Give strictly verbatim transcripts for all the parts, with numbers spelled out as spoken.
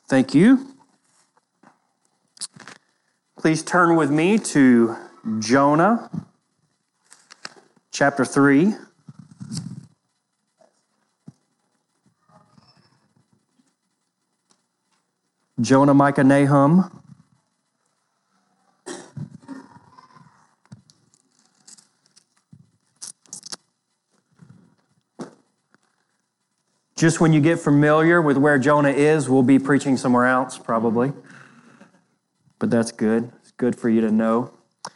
Thank you. Please turn with me to Jonah, chapter three. Jonah, Micah, Nahum. Just when you get familiar with where Jonah is, we'll be preaching somewhere else, probably. But that's good. It's good for you to know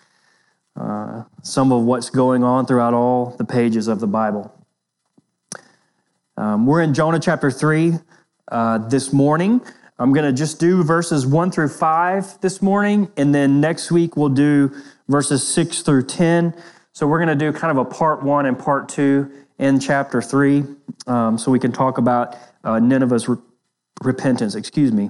uh, some of what's going on throughout all the pages of the Bible. Um, we're in Jonah chapter three uh, this morning. I'm going to just do verses one through five this morning, and then next week we'll do verses six through ten. So we're going to do kind of a part one and part two in chapter three, um, so we can talk about uh, Nineveh's re- repentance, excuse me.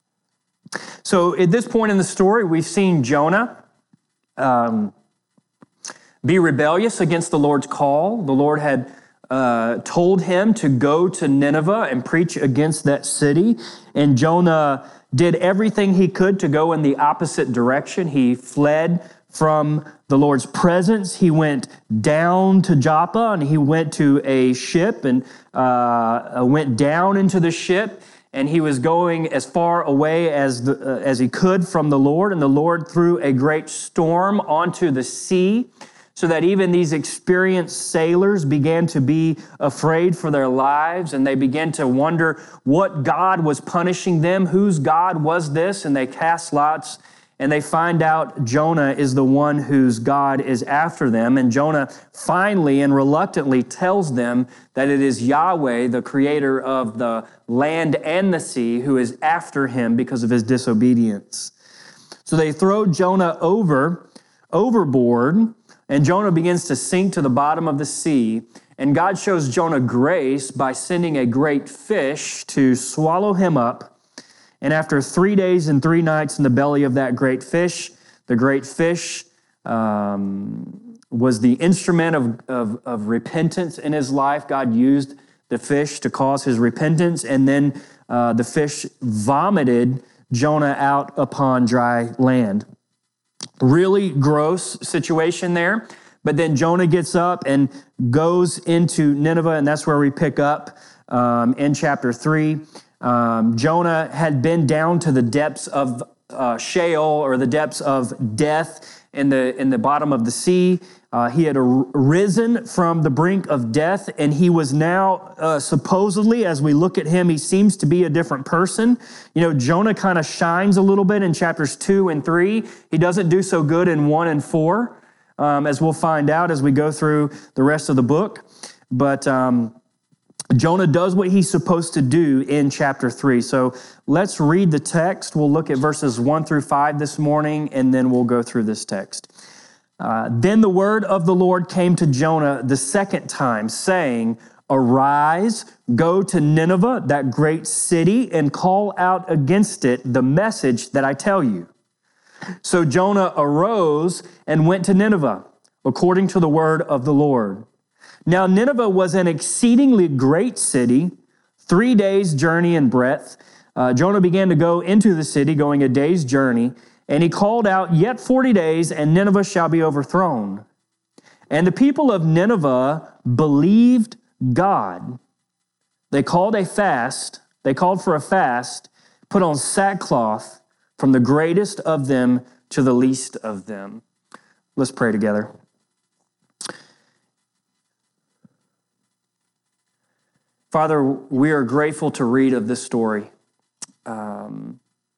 So at this point in the story, we've seen Jonah um, be rebellious against the Lord's call. The Lord had uh, told him to go to Nineveh and preach against that city, and Jonah did everything he could to go in the opposite direction. He fled from the Lord's presence. He went down to Joppa, and he went to a ship and uh, went down into the ship, and he was going as far away as the, uh, as he could from the Lord, and the Lord threw a great storm onto the sea, so that even these experienced sailors began to be afraid for their lives, and they began to wonder what God was punishing them, whose God was this, and they cast lots. And they find out Jonah is the one whose God is after them. And Jonah finally and reluctantly tells them that it is Yahweh, the creator of the land and the sea, who is after him because of his disobedience. So they throw Jonah over, overboard, and Jonah begins to sink to the bottom of the sea. And God shows Jonah grace by sending a great fish to swallow him up. And after three days and three nights in the belly of that great fish, the great fish um, was the instrument of, of, of repentance in his life. God used the fish to cause his repentance, and then uh, the fish vomited Jonah out upon dry land. Really gross situation there. But then Jonah gets up and goes into Nineveh, and that's where we pick up um, in chapter three. Um, Jonah had been down to the depths of uh, Sheol, or the depths of death in the in the bottom of the sea. Uh, he had arisen from the brink of death, and he was now uh, supposedly, as we look at him, he seems to be a different person. You know, Jonah kind of shines a little bit in chapters two and three. He doesn't do so good in one and four, um, as we'll find out as we go through the rest of the book. But um, Jonah does what he's supposed to do in chapter three. So let's read the text. We'll look at verses one through five this morning, and then we'll go through this text. Uh, then the word of the Lord came to Jonah the second time, saying, "Arise, go to Nineveh, that great city, and call out against it the message that I tell you." So Jonah arose and went to Nineveh, according to the word of the Lord. Now Nineveh was an exceedingly great city, three days' journey in breadth. Uh, Jonah began to go into the city, going a day's journey, and he called out, "Yet forty days, and Nineveh shall be overthrown." And the people of Nineveh believed God. They called a fast, they called for a fast, put on sackcloth from the greatest of them to the least of them. Let's pray together. Father, we are grateful to read of this story. Um,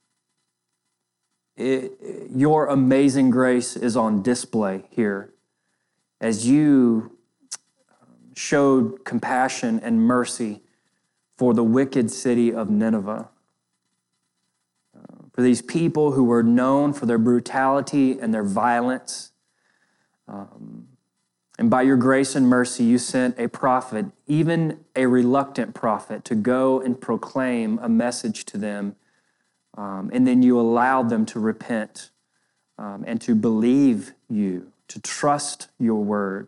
it, your amazing grace is on display here as you showed compassion and mercy for the wicked city of Nineveh, uh, for these people who were known for their brutality and their violence. Um, And by your grace and mercy, you sent a prophet, even a reluctant prophet, to go and proclaim a message to them. Um, and then you allowed them to repent um, and to believe you, to trust your word.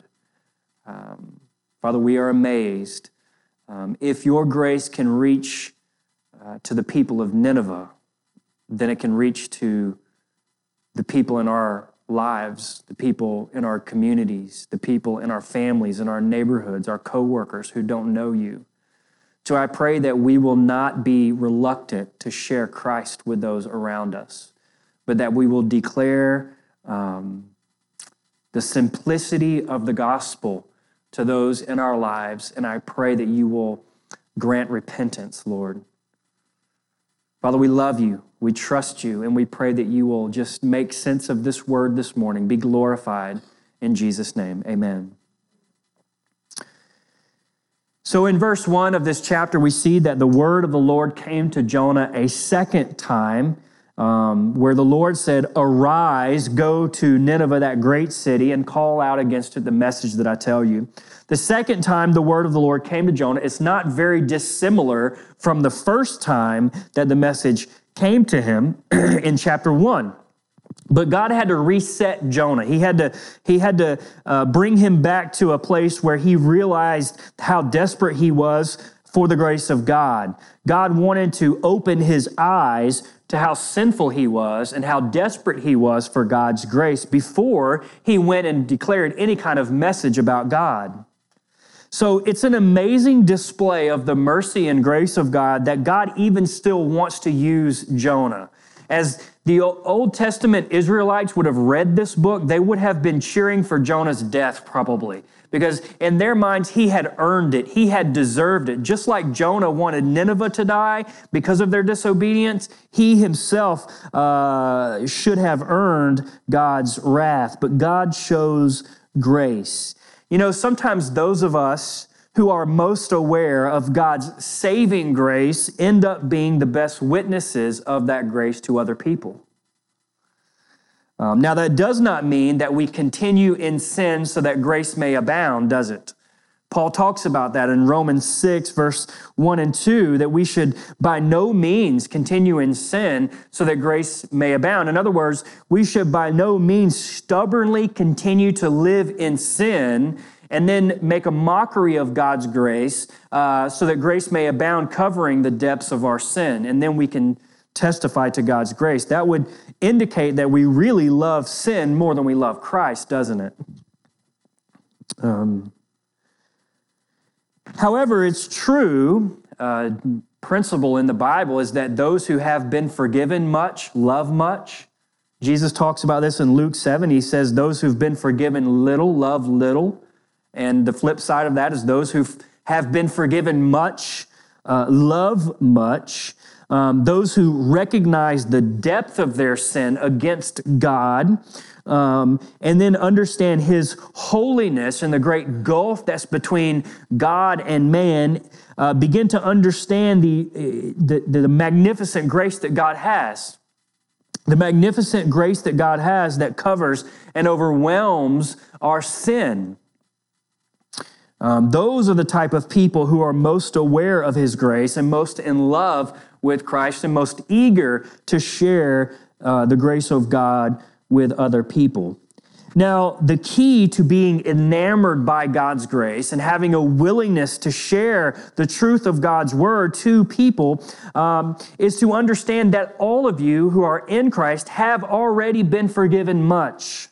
Um, Father, we are amazed. Um, if your grace can reach uh, to the people of Nineveh than it can reach to the people in our lives, the people in our communities, the people in our families, in our neighborhoods, our coworkers who don't know you. So I pray that we will not be reluctant to share Christ with those around us, but that we will declare um, the simplicity of the gospel to those in our lives. And I pray that you will grant repentance, Lord. Father, we love you. We trust you, and we pray that you will just make sense of this word this morning. Be glorified in Jesus' name. Amen. So in verse one of this chapter, we see that the word of the Lord came to Jonah a second time, um, where the Lord said, "Arise, go to Nineveh, that great city, and call out against it the message that I tell you." The second time the word of the Lord came to Jonah, it's not very dissimilar from the first time that the message came to him in chapter one. But God had to reset Jonah. He had to, he had to uh, bring him back to a place where he realized how desperate he was for the grace of God. God wanted to open his eyes to how sinful he was and how desperate he was for God's grace before he went and declared any kind of message about God. So it's an amazing display of the mercy and grace of God that God even still wants to use Jonah. As the Old Testament Israelites would have read this book, they would have been cheering for Jonah's death probably, because in their minds, he had earned it. He had deserved it. Just like Jonah wanted Nineveh to die because of their disobedience, he himself uh, should have earned God's wrath. But God shows grace. You know, sometimes those of us who are most aware of God's saving grace end up being the best witnesses of that grace to other people. Um, now, that does not mean that we continue in sin so that grace may abound, does it? Paul talks about that in Romans six, verse one and two, that we should by no means continue in sin so that grace may abound. In other words, we should by no means stubbornly continue to live in sin and then make a mockery of God's grace uh, so that grace may abound, covering the depths of our sin. And then we can testify to God's grace. That would indicate that we really love sin more than we love Christ, doesn't it? Um, however, it's true, uh, principle in the Bible is that those who have been forgiven much love much. Jesus talks about this in Luke seven. He says, those who've been forgiven little love little. And the flip side of that is those who have been forgiven much uh, love much. Um, those who recognize the depth of their sin against God, um, and then understand his holiness and the great gulf that's between God and man, uh, begin to understand the, the, the magnificent grace that God has. The magnificent grace that God has that covers and overwhelms our sin. Um, those are the type of people who are most aware of his grace and most in love with Christ and most eager to share uh, the grace of God with other people. Now, the key to being enamored by God's grace and having a willingness to share the truth of God's word to people um, is to understand that all of you who are in Christ have already been forgiven much.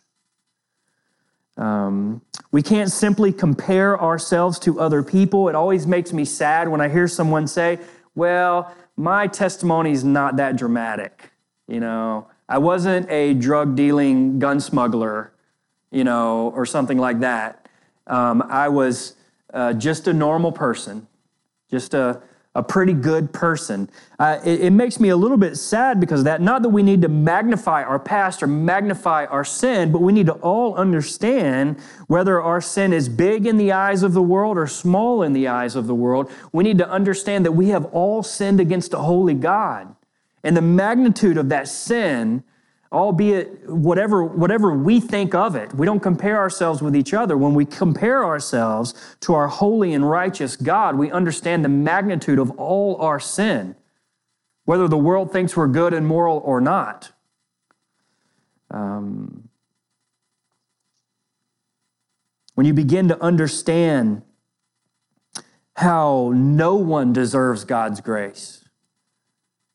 Um, we can't simply compare ourselves to other people. It always makes me sad when I hear someone say, well, my testimony is not that dramatic. You know, I wasn't a drug dealing gun smuggler, you know, or something like that. Um, I was uh, just a normal person, just a, a pretty good person. Uh, it, it makes me a little bit sad because of that. Not that we need to magnify our past or magnify our sin, but we need to all understand whether our sin is big in the eyes of the world or small in the eyes of the world. We need to understand that we have all sinned against a holy God. And the magnitude of that sin, albeit whatever, whatever we think of it, we don't compare ourselves with each other. When we compare ourselves to our holy and righteous God, we understand the magnitude of all our sin, whether the world thinks we're good and moral or not. Um, when you begin to understand how no one deserves God's grace,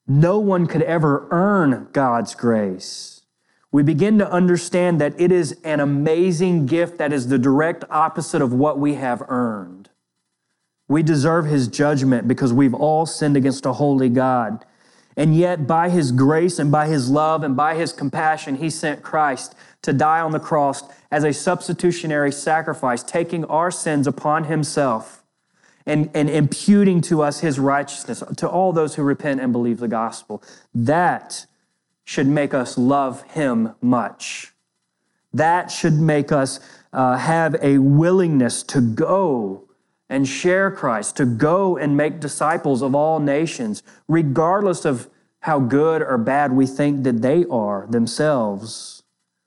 no one could ever earn God's grace. We begin to understand that it is an amazing gift that is the direct opposite of what we have earned. We deserve His judgment because we've all sinned against a holy God. And yet, by His grace and by His love and by His compassion, He sent Christ to die on the cross as a substitutionary sacrifice, taking our sins upon Himself and, and imputing to us His righteousness, to all those who repent and believe the gospel. That should make us love Him much. That should make us uh, have a willingness to go and share Christ, to go and make disciples of all nations, regardless of how good or bad we think that they are themselves.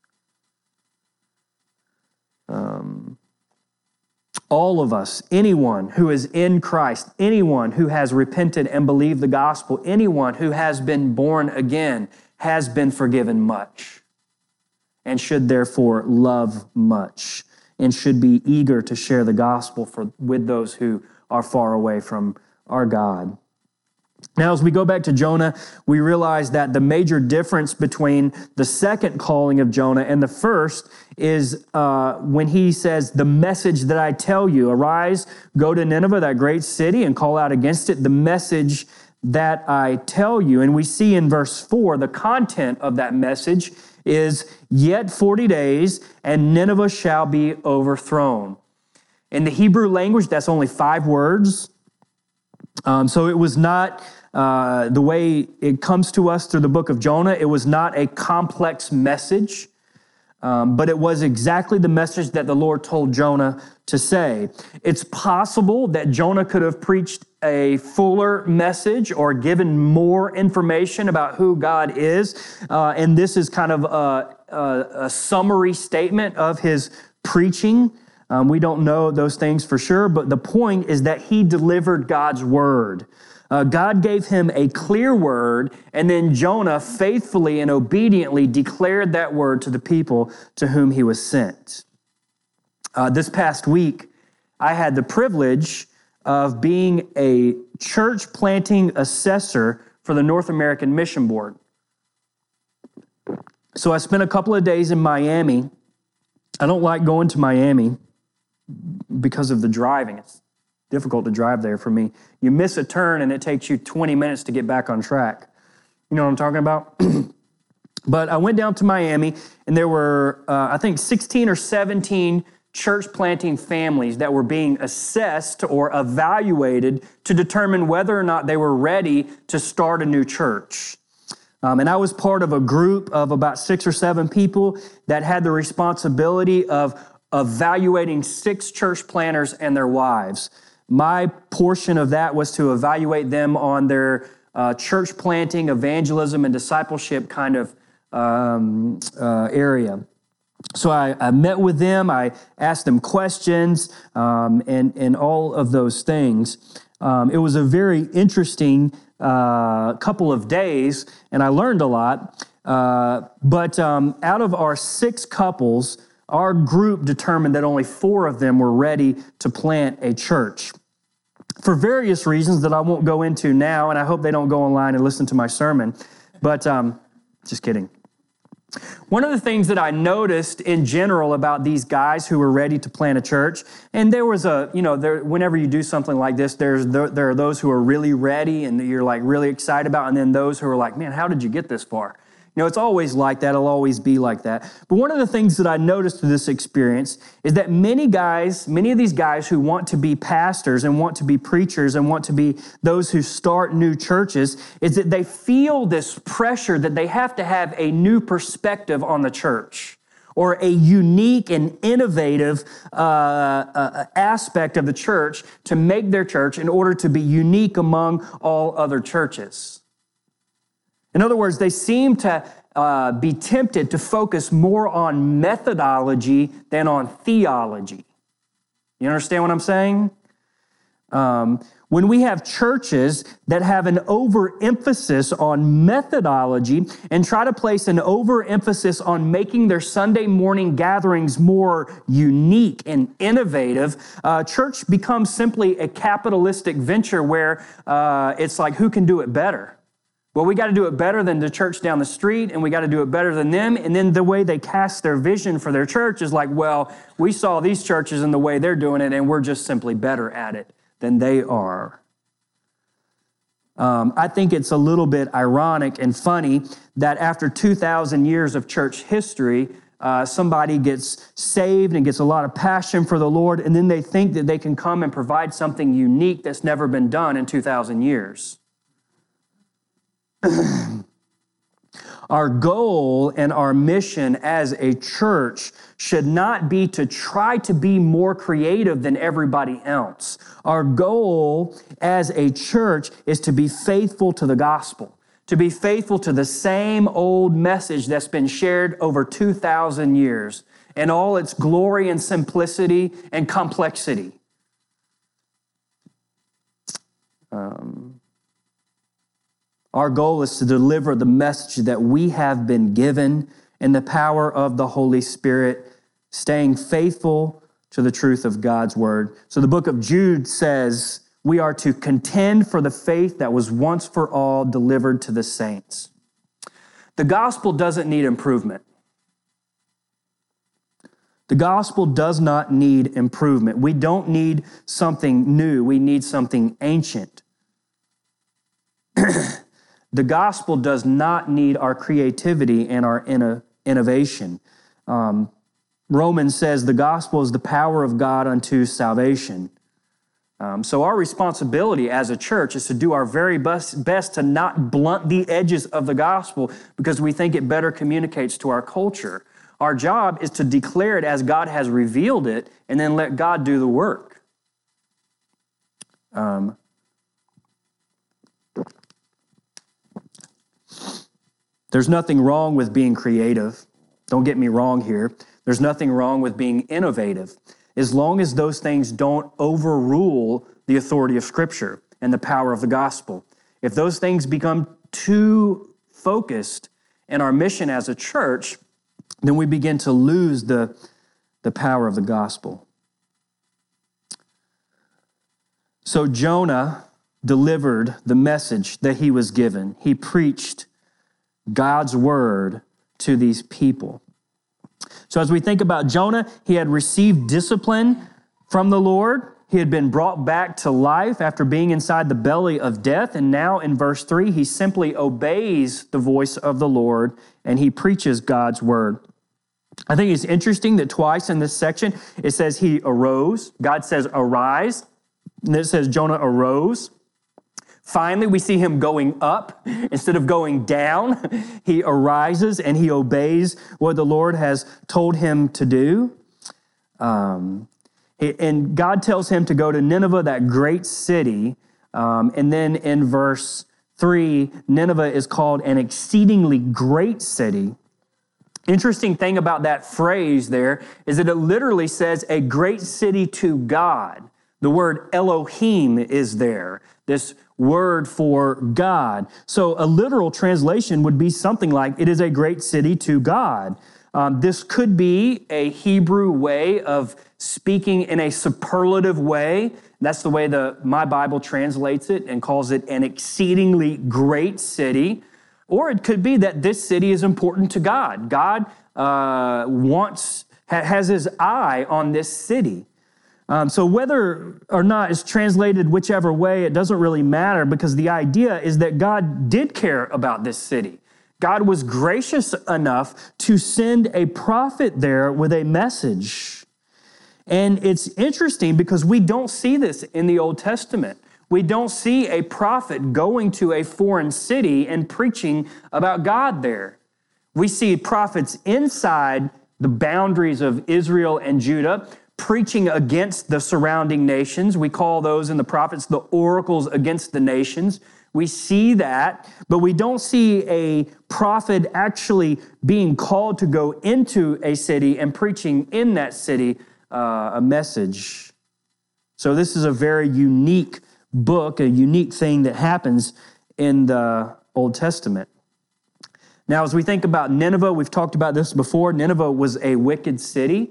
Um, all of us, anyone who is in Christ, anyone who has repented and believed the gospel, anyone who has been born again, has been forgiven much and should therefore love much and should be eager to share the gospel for, with those who are far away from our God. Now, as we go back to Jonah, we realize that the major difference between the second calling of Jonah and the first is uh, when he says, the message that I tell you, arise, go to Nineveh, that great city, and call out against it, the message that I tell you. And we see in verse four, the content of that message is, yet forty days, and Nineveh shall be overthrown. In the Hebrew language, that's only five words. Um, so it was not uh, the way it comes to us through the book of Jonah. It was not a complex message, um, but it was exactly the message that the Lord told Jonah to say. It's possible that Jonah could have preached a fuller message or given more information about who God is, uh, and this is kind of a, a, a summary statement of his preaching. Um, we don't know those things for sure, but the point is that he delivered God's word. Uh, God gave him a clear word, and then Jonah faithfully and obediently declared that word to the people to whom he was sent. Uh, this past week, I had the privilege of being a church planting assessor for the North American Mission Board. So I spent a couple of days in Miami. I don't like going to Miami because of the driving. It's difficult to drive there for me. You miss a turn and it takes you twenty minutes to get back on track. You know what I'm talking about? But I went down to Miami, and there were, uh, I think, sixteen or seventeen church planting families that were being assessed or evaluated to determine whether or not they were ready to start a new church. Um, and I was part of a group of about six or seven people that had the responsibility of evaluating six church planters and their wives. My portion of that was to evaluate them on their uh, church planting, evangelism, and discipleship kind of um, uh, area. So I, I met with them, I asked them questions, um, and, and all of those things. Um, it was a very interesting uh, couple of days, and I learned a lot. Uh, but um, out of our six couples, our group determined that only four of them were ready to plant a church. For various reasons that I won't go into now, and I hope they don't go online and listen to my sermon. But um, just kidding. One of the things that I noticed in general about these guys who were ready to plant a church, and there was a, you know, there, whenever you do something like this, there's there, there are those who are really ready and you're like really excited about, and then those who are like, man, how did you get this far? You know, it's always like that. It'll always be like that. But one of the things that I noticed through this experience is that many guys, many of these guys who want to be pastors and want to be preachers and want to be those who start new churches, is that they feel this pressure that they have to have a new perspective on the church or a unique and innovative uh, uh, aspect of the church to make their church in order to be unique among all other churches. In other words, they seem to uh, be tempted to focus more on methodology than on theology. You understand what I'm saying? Um, when we have churches that have an overemphasis on methodology and try to place an overemphasis on making their Sunday morning gatherings more unique and innovative, uh, church becomes simply a capitalistic venture where uh, it's like, who can do it better? Well, we got to do it better than the church down the street, and we got to do it better than them. And then the way they cast their vision for their church is like, well, we saw these churches and the way they're doing it, and we're just simply better at it than they are. Um, I think it's a little bit ironic and funny that after two thousand years of church history, uh, somebody gets saved and gets a lot of passion for the Lord, and then they think that they can come and provide something unique that's never been done in two thousand years. Our goal and our mission as a church should not be to try to be more creative than everybody else. Our goal as a church is to be faithful to the gospel, to be faithful to the same old message that's been shared over two thousand years in all its glory and simplicity and complexity. Um, Our goal is to deliver the message that we have been given in the power of the Holy Spirit, staying faithful to the truth of God's word. So the book of Jude says we are to contend for the faith that was once for all delivered to the saints. The gospel doesn't need improvement. The gospel does not need improvement. We don't need something new. We need something ancient. The gospel does not need our creativity and our inno- innovation. Um, Romans says the gospel is the power of God unto salvation. Um, so our responsibility as a church is to do our very best, best to not blunt the edges of the gospel because we think it better communicates to our culture. Our job is to declare it as God has revealed it and then let God do the work. Um, There's nothing wrong with being creative. Don't get me wrong here. There's nothing wrong with being innovative, as long as those things don't overrule the authority of Scripture and the power of the gospel. If those things become too focused in our mission as a church, then we begin to lose the, the power of the gospel. So Jonah delivered the message that he was given. He preached God's word to these people. So as we think about Jonah, he had received discipline from the Lord. He had been brought back to life after being inside the belly of death. And now in verse three, he simply obeys the voice of the Lord and he preaches God's word. I think it's interesting that twice in this section, it says he arose. God says arise. And it says Jonah arose. Finally, we see him going up instead of going down. He arises and he obeys what the Lord has told him to do. Um, and God tells him to go to Nineveh, that great city. Um, and then in verse three, Nineveh is called an exceedingly great city. Interesting thing about that phrase there is that it literally says a great city to God. The word Elohim is there, this word for God. So a literal translation would be something like, it is a great city to God. Um, this could be a Hebrew way of speaking in a superlative way. That's the way the my Bible translates it and calls it an exceedingly great city. Or it could be that this city is important to God. God uh, wants, ha- has his eye on this city. Um, so whether or not it's translated whichever way, it doesn't really matter because the idea is that God did care about this city. God was gracious enough to send a prophet there with a message. And it's interesting because we don't see this in the Old Testament. We don't see a prophet going to a foreign city and preaching about God there. We see prophets inside the boundaries of Israel and Judah preaching against the surrounding nations. We call those in the prophets the oracles against the nations. We see that, but we don't see a prophet actually being called to go into a city and preaching in that city uh, a message. So this is a very unique book, a unique thing that happens in the Old Testament. Now, as we think about Nineveh, we've talked about this before. Nineveh was a wicked city.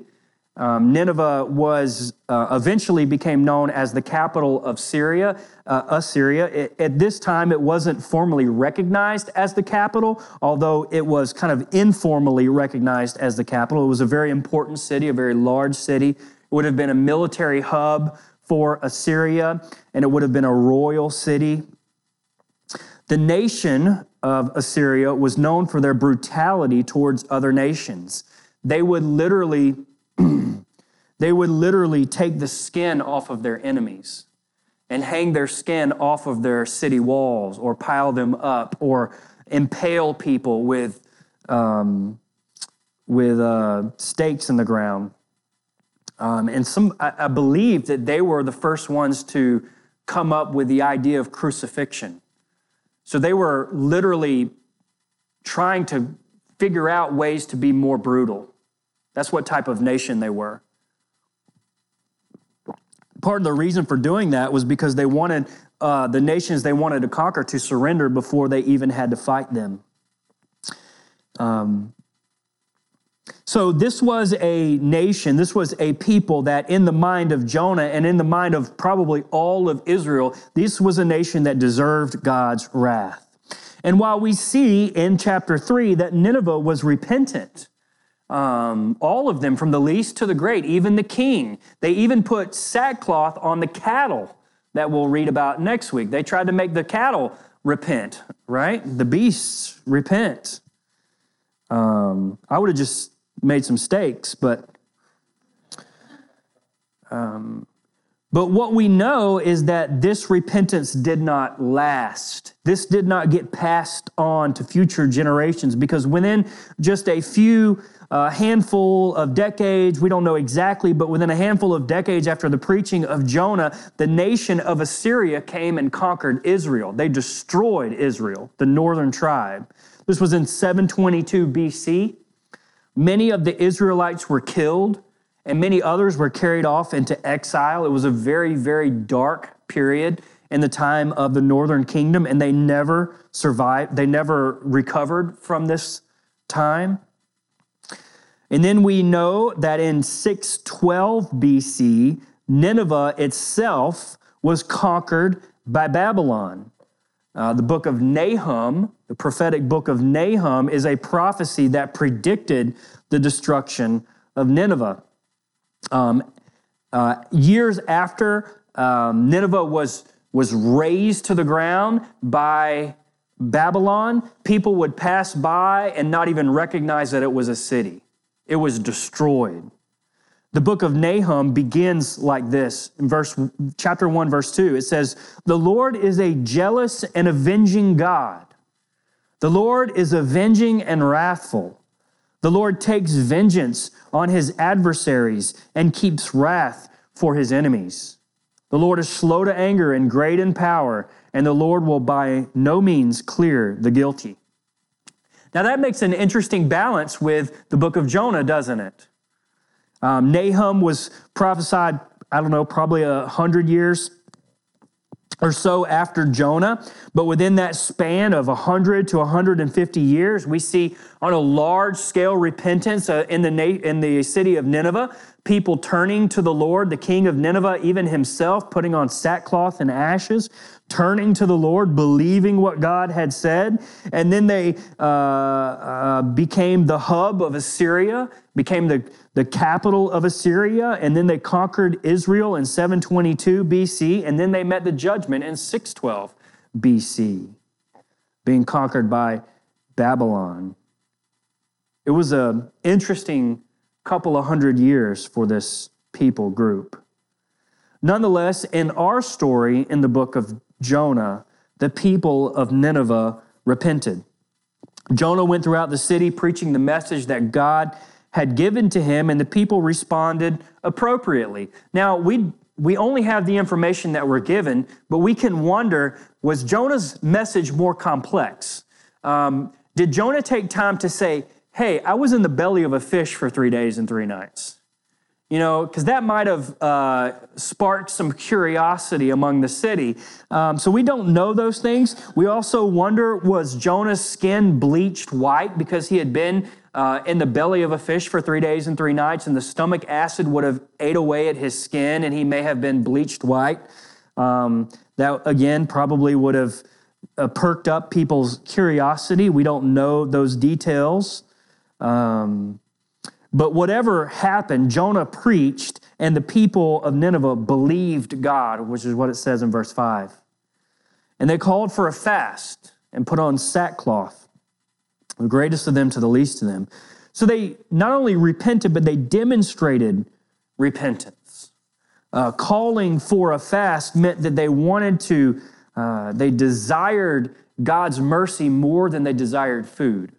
Um, Nineveh was uh, eventually became known as the capital of Syria, uh, Assyria. It, at this time, it wasn't formally recognized as the capital, although it was kind of informally recognized as the capital. It was a very important city, a very large city. It would have been a military hub for Assyria, and it would have been a royal city. The nation of Assyria was known for their brutality towards other nations. They would literally They would literally take the skin off of their enemies and hang their skin off of their city walls or pile them up or impale people with, um, with uh, stakes in the ground. Um, and some, I, I believe that they were the first ones to come up with the idea of crucifixion. So they were literally trying to figure out ways to be more brutal. That's what type of nation they were. Part of the reason for doing that was because they wanted uh, the nations they wanted to conquer to surrender before they even had to fight them. Um, so this was a nation, this was a people that in the mind of Jonah and in the mind of probably all of Israel, this was a nation that deserved God's wrath. And while we see in chapter three that Nineveh was repentant, Um, all of them, from the least to the great, even the king. They even put sackcloth on the cattle that we'll read about next week. They tried to make the cattle repent, right? The beasts repent. Um, I would have just made some steaks, but um, but what we know is that this repentance did not last. This did not get passed on to future generations, because within just a few A handful of decades, we don't know exactly, but within a handful of decades after the preaching of Jonah, the nation of Assyria came and conquered Israel. They destroyed Israel, the northern tribe. This was in seven twenty-two B C. Many of the Israelites were killed, and many others were carried off into exile. It was a very, very dark period in the time of the northern kingdom, and they never survived. They never recovered from this time. And then we know that in six twelve B C, Nineveh itself was conquered by Babylon. Uh, the book of Nahum, the prophetic book of Nahum, is a prophecy that predicted the destruction of Nineveh. Um, uh, years after um, Nineveh was, was razed to the ground by Babylon, people would pass by and not even recognize that it was a city. It was destroyed. The book of Nahum begins like this in verse, chapter one, verse two. It says, "The Lord is a jealous and avenging God. The Lord is avenging and wrathful. The Lord takes vengeance on his adversaries and keeps wrath for his enemies. The Lord is slow to anger and great in power, and the Lord will by no means clear the guilty." Now that makes an interesting balance with the book of Jonah, doesn't it? Um, Nahum was prophesied, I don't know, probably a hundred years or so after Jonah. But within that span of one hundred to one hundred fifty years, we see on a large scale repentance uh, in the na- in the city of Nineveh, people turning to the Lord, the king of Nineveh, even himself, putting on sackcloth and ashes, turning to the Lord, believing what God had said. And then they uh, uh, became the hub of Assyria, became the, the capital of Assyria, and then they conquered Israel in seven twenty-two B C, and then they met the judgment in six twelve B C, being conquered by Babylon. It was an interesting couple of hundred years for this people group. Nonetheless, in our story in the book of Jonah, the people of Nineveh repented. Jonah went throughout the city preaching the message that God had given to him, and the people responded appropriately. Now, we we only have the information that we're given, but we can wonder, was Jonah's message more complex? Um, did Jonah take time to say, hey, I was in the belly of a fish for three days and three nights? You know, because that might have uh, sparked some curiosity among the city. Um, so we don't know those things. We also wonder, was Jonah's skin bleached white because he had been uh, in the belly of a fish for three days and three nights, and the stomach acid would have ate away at his skin, and he may have been bleached white. Um, that, again, probably would have uh, perked up people's curiosity. We don't know those details. Um, but whatever happened, Jonah preached, and the people of Nineveh believed God, which is what it says in verse five. And they called for a fast and put on sackcloth, the greatest of them to the least of them. So they not only repented, but they demonstrated repentance. Uh, calling for a fast meant that they wanted to, uh, they desired God's mercy more than they desired food.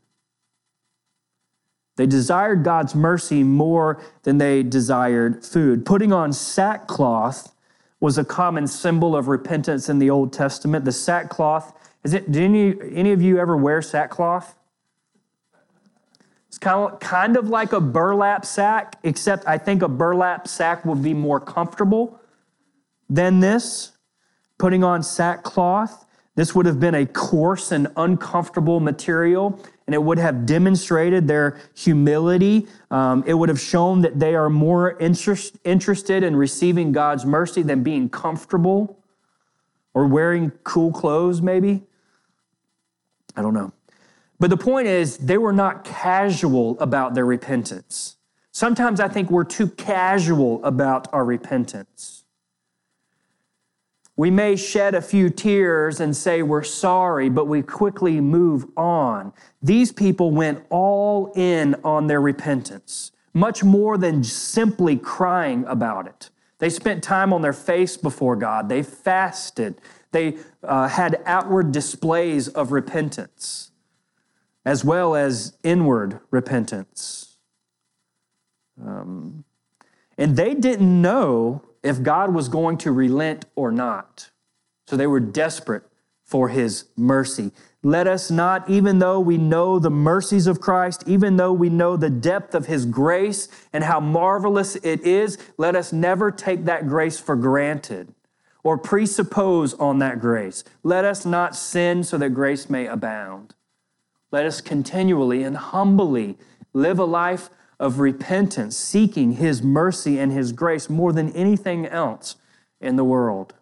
They desired God's mercy more than they desired food. Putting on sackcloth was a common symbol of repentance in the Old Testament. The sackcloth, is it, did any, any of you ever wear sackcloth? It's kind of, kind of like a burlap sack, except I think a burlap sack would be more comfortable than this. Putting on sackcloth, this would have been a coarse and uncomfortable material, and it would have demonstrated their humility. Um, it would have shown that they are more interest, interested in receiving God's mercy than being comfortable or wearing cool clothes, maybe. I don't know. But the point is, they were not casual about their repentance. Sometimes I think we're too casual about our repentance. We may shed a few tears and say we're sorry, but we quickly move on. These people went all in on their repentance, much more than simply crying about it. They spent time on their face before God. They fasted. They uh, had outward displays of repentance, as well as inward repentance. Um, and they didn't know if God was going to relent or not. So they were desperate for His mercy. Let us not, even though we know the mercies of Christ, even though we know the depth of His grace and how marvelous it is, let us never take that grace for granted or presuppose on that grace. Let us not sin so that grace may abound. Let us continually and humbly live a life of repentance, seeking His mercy and His grace more than anything else in the world.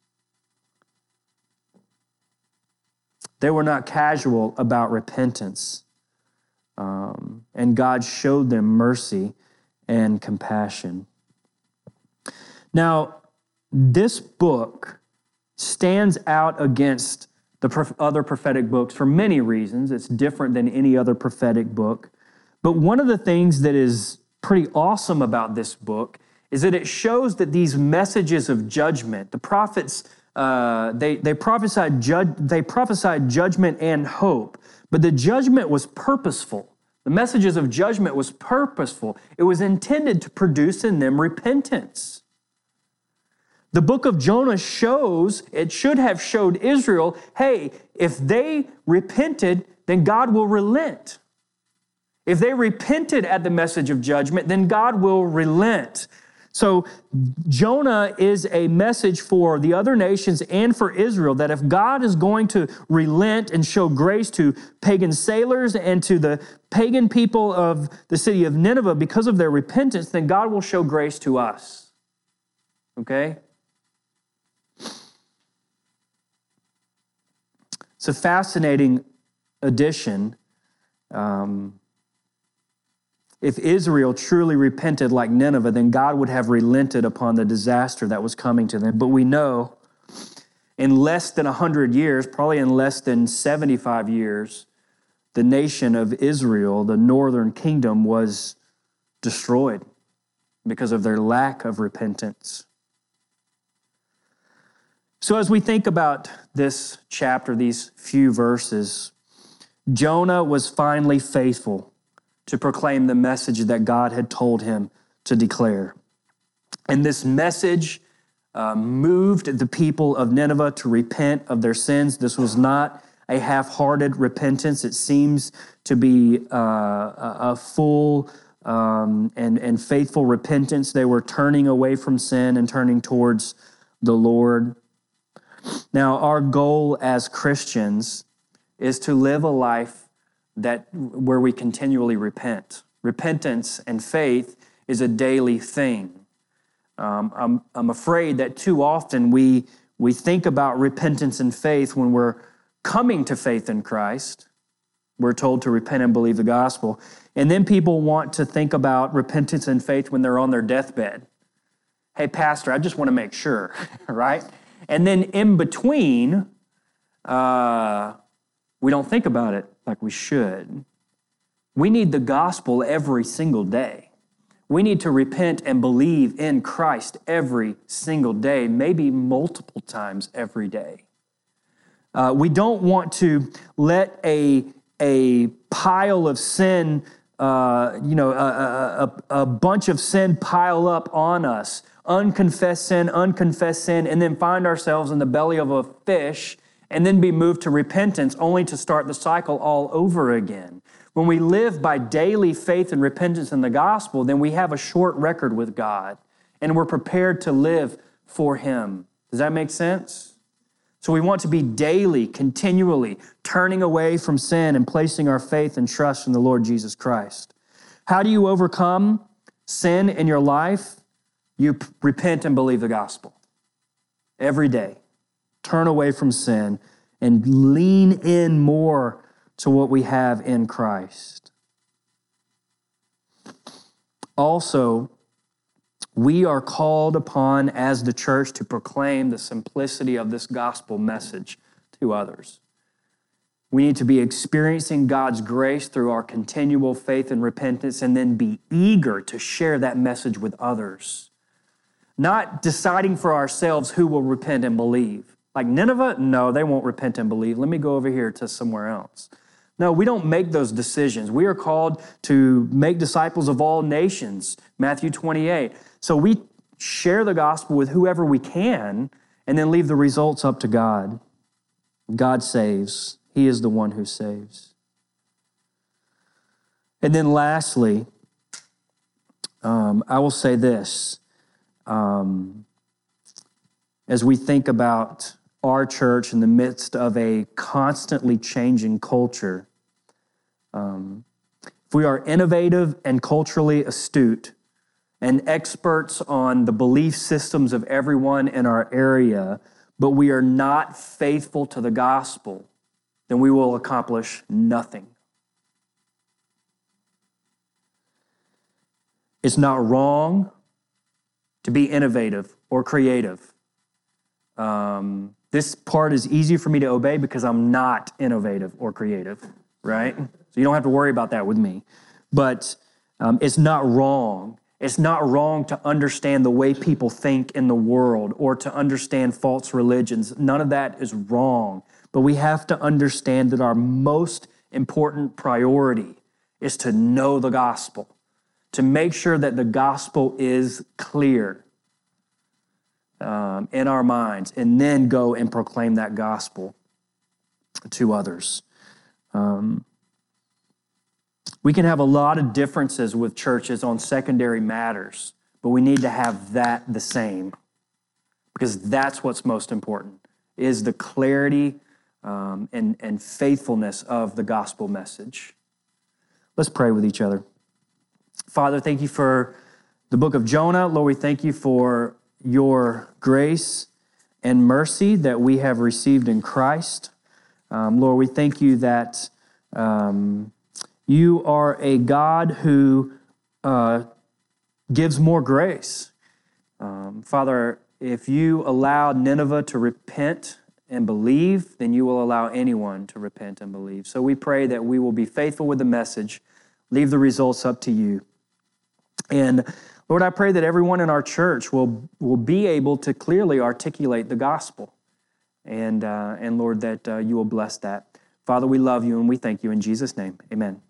They were not casual about repentance, um, and God showed them mercy and compassion. Now, this book stands out against the other prophetic books for many reasons. It's different than any other prophetic book. But one of the things that is pretty awesome about this book is that it shows that these messages of judgment, the prophets, uh, they, they, prophesied judge, they prophesied judgment and hope, but the judgment was purposeful. The messages of judgment was purposeful. It was intended to produce in them repentance. The book of Jonah shows, it should have showed Israel, hey, if they repented, then God will relent. If they repented at the message of judgment, then God will relent. So Jonah is a message for the other nations and for Israel that if God is going to relent and show grace to pagan sailors and to the pagan people of the city of Nineveh because of their repentance, then God will show grace to us. Okay? It's a fascinating addition. Um, if Israel truly repented like Nineveh, then God would have relented upon the disaster that was coming to them. But we know in less than one hundred years, probably in less than seventy-five years, the nation of Israel, the northern kingdom, was destroyed because of their lack of repentance. So as we think about this chapter, these few verses, Jonah was finally faithful to proclaim the message that God had told him to declare. And this message uh, moved the people of Nineveh to repent of their sins. This was not a half-hearted repentance. It seems to be uh, a, a full um, and, and faithful repentance. They were turning away from sin and turning towards the Lord. Now, our goal as Christians is to live a life that where we continually repent. Repentance and faith is a daily thing. Um, I'm, I'm afraid that too often we, we think about repentance and faith when we're coming to faith in Christ. We're told to repent and believe the gospel. And then people want to think about repentance and faith when they're on their deathbed. Hey, pastor, I just want to make sure, right? And then in between, uh, we don't think about it like we should. We need the gospel every single day. We need to repent and believe in Christ every single day, maybe multiple times every day. Uh, we don't want to let a, a pile of sin, uh, you know, a, a, a bunch of sin pile up on us, unconfessed sin, unconfessed sin, and then find ourselves in the belly of a fish and then be moved to repentance only to start the cycle all over again. When we live by daily faith and repentance in the gospel, then we have a short record with God and we're prepared to live for Him. Does that make sense? So we want to be daily, continually turning away from sin and placing our faith and trust in the Lord Jesus Christ. How do you overcome sin in your life? You p- repent and believe the gospel every day. Turn away from sin and lean in more to what we have in Christ. Also, we are called upon as the church to proclaim the simplicity of this gospel message to others. We need to be experiencing God's grace through our continual faith and repentance and then be eager to share that message with others. Not deciding for ourselves who will repent and believe. Like Nineveh, no, they won't repent and believe. Let me go over here to somewhere else. No, we don't make those decisions. We are called to make disciples of all nations, Matthew twenty-eight. So we share the gospel with whoever we can and then leave the results up to God. God saves. He is the one who saves. And then lastly, um, I will say this. Um, as we think about our church in the midst of a constantly changing culture, um, if we are innovative and culturally astute and experts on the belief systems of everyone in our area, but we are not faithful to the gospel, then we will accomplish nothing. It's not wrong to be innovative or creative. Um, this part is easy for me to obey because I'm not innovative or creative, right? So you don't have to worry about that with me. But um, it's not wrong. It's not wrong to understand the way people think in the world or to understand false religions. None of that is wrong. But we have to understand that our most important priority is to know the gospel, to make sure that the gospel is clear um, in our minds, and then go and proclaim that gospel to others. Um, we can have a lot of differences with churches on secondary matters, but we need to have that the same, because that's what's most important, is the clarity um, and, and faithfulness of the gospel message. Let's pray with each other. Father, thank you for the book of Jonah. Lord, we thank you for your grace and mercy that we have received in Christ. Um, Lord, we thank you that um, you are a God who uh, gives more grace. Um, Father, if you allowed Nineveh to repent and believe, then you will allow anyone to repent and believe. So we pray that we will be faithful with the message, leave the results up to you. And Lord, I pray that everyone in our church will, will be able to clearly articulate the gospel. And, uh, and Lord, that uh, you will bless that. Father, we love you and we thank you in Jesus' name. Amen.